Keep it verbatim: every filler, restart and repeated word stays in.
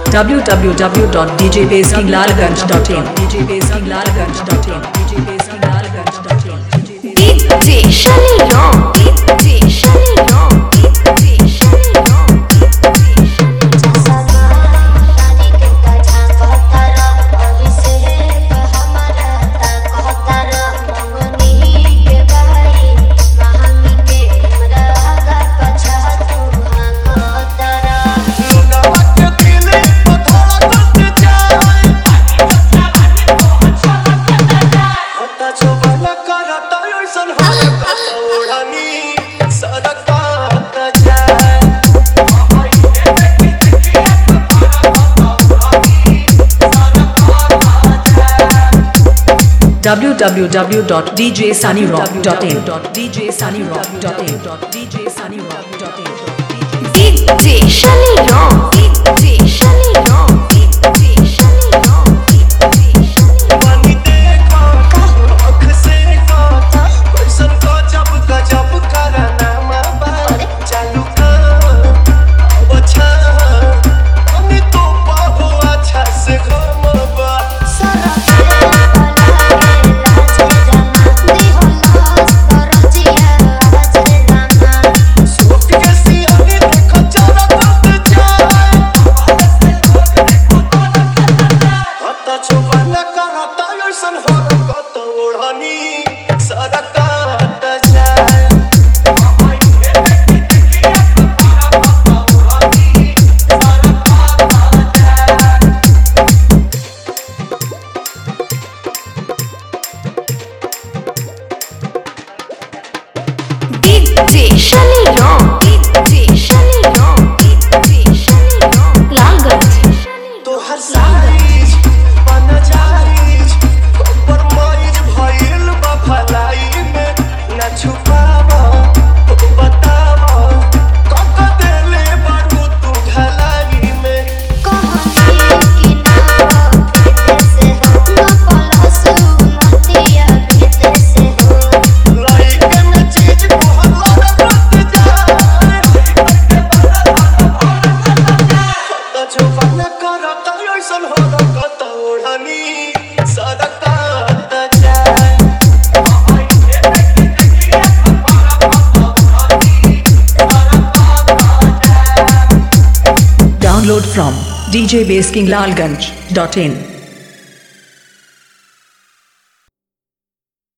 w w w dot d j base king lalganj dot in d j base king lalganj dot in d j base king lalganj dot in D J Shani Ram D J Shani Ram D J Shani Ram w w w dot d j sunny rock dot in d j sunny rock dot in d j sunny rock dot in D J Shani Ram D J Shani Ram D J Shani Ram D J Shani पानी देखो आँख से खाता कैसन गजब गजब कराना बात चालू कर अब अच्छा हमें तो बाबू अच्छा से घूमबा D J Shani Ram D J Shani Ram D J Shani Ram Lalganj तो हर साइज बन जाइज कॉम्प्रोमाइज भइल बा भलाई में ना छुपावा बतावा कका देले बारू तू ढलाई में लाइक में चीज मोहल्ला में बस जाए तो जो बन करता ऐसन हो रखता ओढ़नी सड़कता जाए download from d j base king lalganj dot in